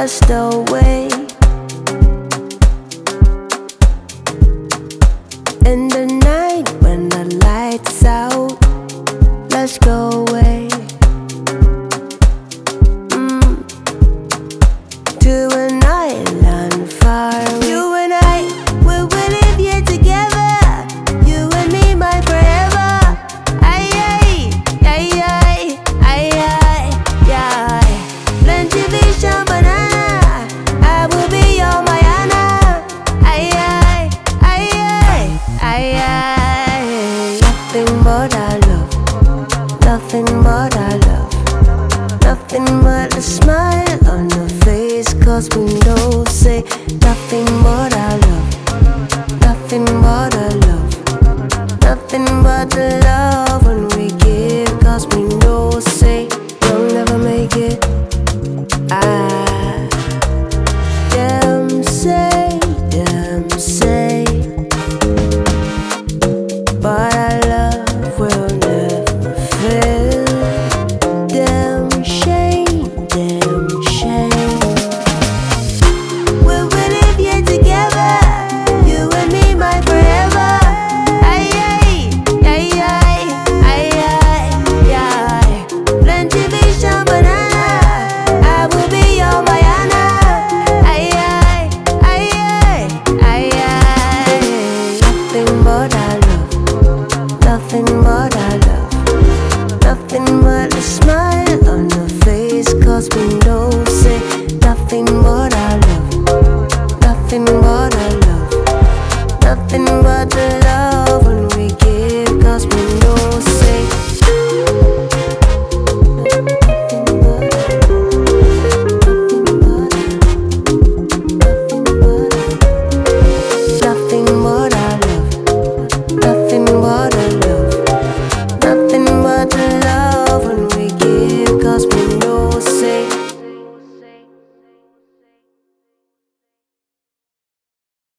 just away. In the night when the lights out, let's go away. To an island far away. You and I, we will live here together. You and me, my forever. Aye, aye, aye, aye, aye, aye, aye. Plenty fish and banana, I will be your Mayana. Aye, aye, aye, aye, aye, aye. Nothing but our love, nothing but our love, nothing but a smile on your face. 'Cause we know, say nothing but our love, nothing but our love, nothing but the love.